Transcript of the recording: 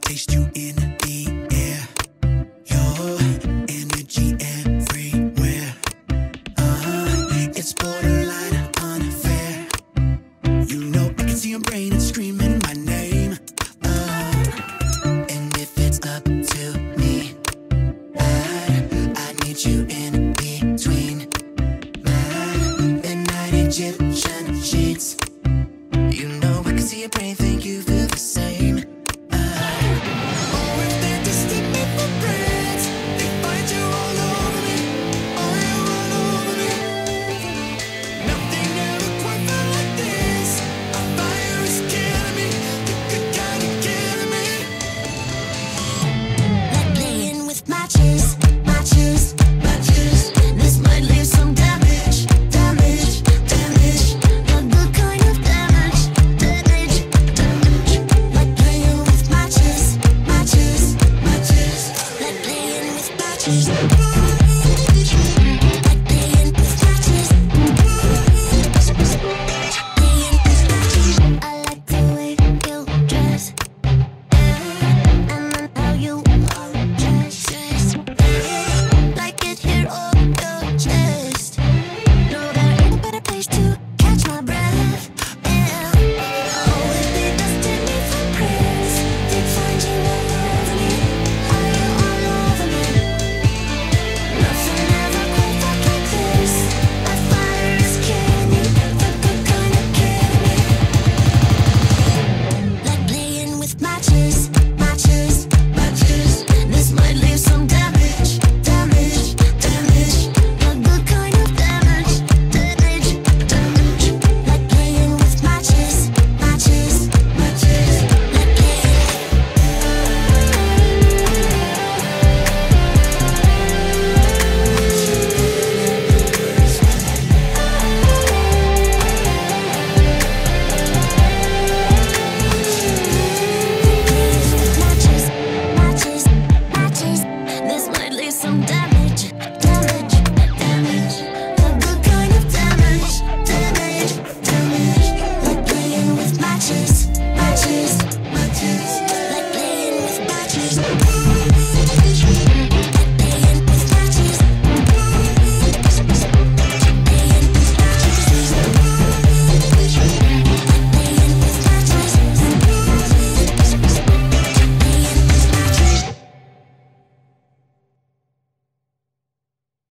Taste you in the air, your energy everywhere. It's borderline unfair. You know I can see your brain, it's screaming my name. And if it's up to me, I need you in between my midnight Egyptian sheets. You know I can see your brain, think you feel the same.